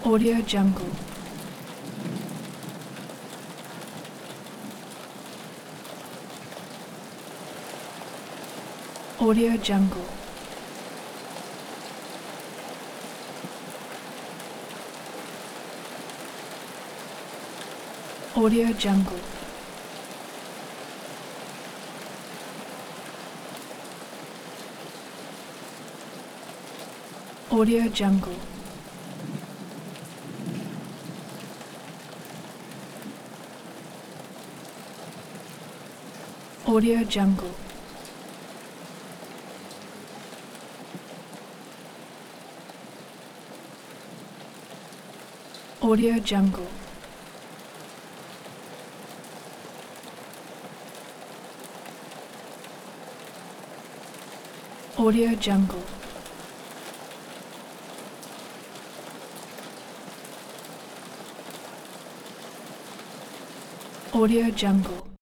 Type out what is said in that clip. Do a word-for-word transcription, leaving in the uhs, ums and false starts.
Audio Jungle. Audio Jungle. Audio Jungle. Audio Jungle. Audio Jungle. Audio Jungle. Audio Jungle. Audio Jungle.